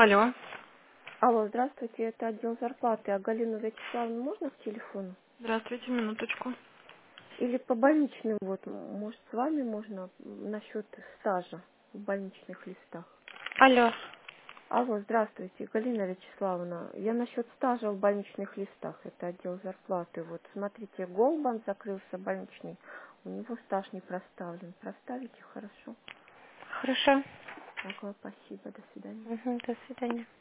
Алло. Алло, здравствуйте, это отдел зарплаты. А Галину Вячеславовну можно к телефону? Здравствуйте, минуточку. Или по больничным, вот, может, с вами можно насчет стажа в больничных листах? Алло. Алло, здравствуйте, Галина Вячеславовна. Я насчет стажа в больничных листах, это отдел зарплаты. Вот, смотрите, Голбан закрылся больничный, у него стаж не проставлен. Проставите, хорошо? Хорошо. Ага, спасибо, до свидания. Мгм, до свидания.